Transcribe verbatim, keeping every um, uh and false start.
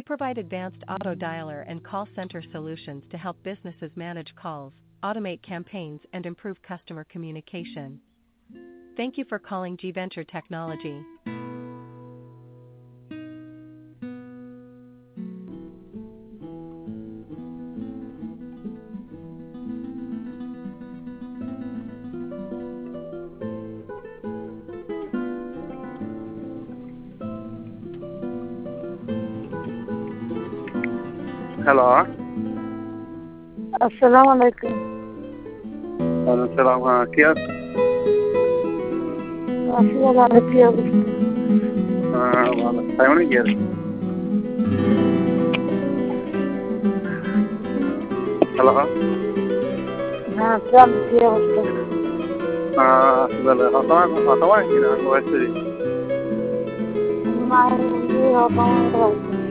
provide advanced auto dialer and call center solutions to help businesses manage calls, automate campaigns, and improve customer communication. Thank you for calling G Venture Technology. Hello अस्सलाम वालेकुम। सलाम। हाँ क्या अस्सलाम वालेकुम। हाँ वाला टाइम नहीं किया हेलो हाँ क्या किया उसको? हाँ सुबह हतवा हतवा की ना वैसे मैं ये होता हूँ